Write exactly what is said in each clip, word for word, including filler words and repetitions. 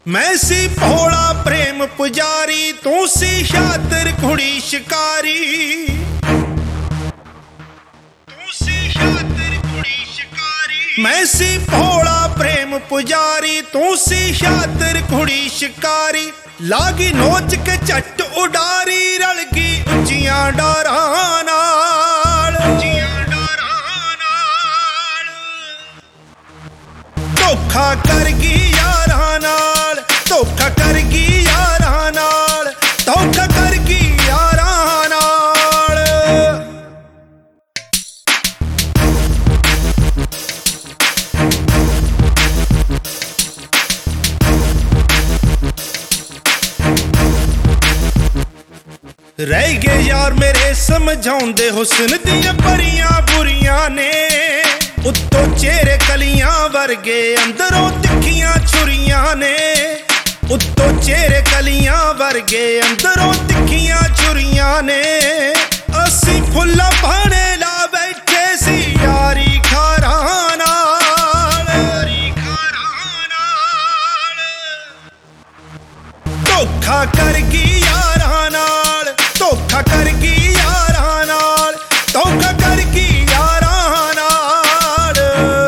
मैं सी भोला प्रेम पुजारी, तू सी शातिर कुड़ी शिकारी। तू सी शातिर कुड़ी शिकारी। मैं सी भोला प्रेम पुजारी, तू सी शातिर कुड़ी शिकारी। लागी नोच के झट उडारी, रल गई उच्चियां डारां नाल। धोखा कर गई यारां नाल, धोखा कर गई यारां नाल, धोखा कर गई यारां नाल। रह गए यार मेरे समझाउंदे हुस्न दियां परियां बुरियां ने। उत्तों चेहरे कलियां वर्गे, अंदरों तिखियां छुरियां ने। उत्तों चेहरे कलियां वर्गे, अंदरों तिखियां छुरियां ने। असी फुल्ला भाने ला बैठे सी यारी खारां नाल। धोखा कर गई यारां नाल, धोखा कर गई यारां नाल, धोखा कर गई यारां नाल।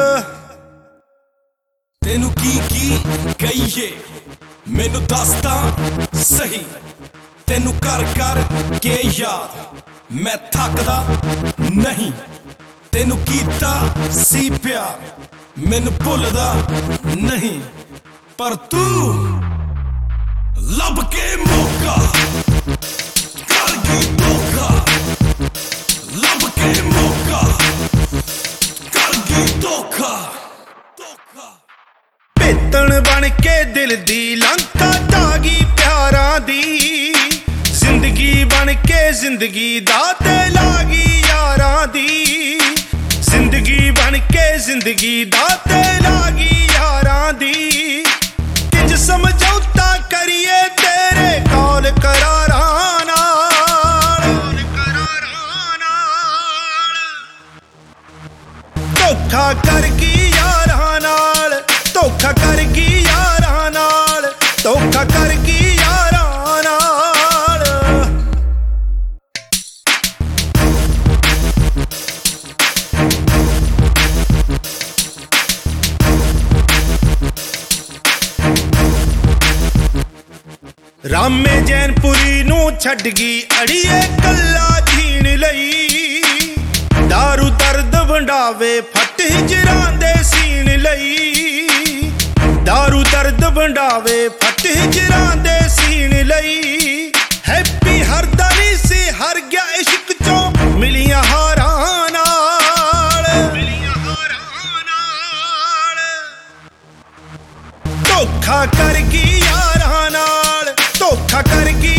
तेनू की की कहिए मैनू दसदा सही, तेनू कर कर के याद मैं थकदा नहीं। तेनू कीता सी प्यार मैनू भुलदा नहीं, पर तू लब के मौका कर गई धोखा। लब के मौका कर गई धोखा। भेतन बन के दिल दी लंका ढागी प्यारां दी। जिंदगी बन के जिंदगी दाते लागी यारां दी। जिंदगी बन के जिंदगी दाते लागी यारां दी। किंज समझौता करिए तेरे कौल करारां नाल। धोखा कर गई यारां नाल, धोखा कर गई यारां नाल, धोखा कर गई यारां नाल। रामे जैनपुरी नू छड्ड गई अड़िए कल्ला जीण लई। दारू दर्द वंडावे फट हिजरां दे सीण लई। दारू दर्द वंडावे फट हिजरां दे सीण लई। हैप्पी हरदा नहीं सी हर गया इश्क चों मिलियां हारां नाल। धोखा कर गई यारां नाल, धोखा कर गई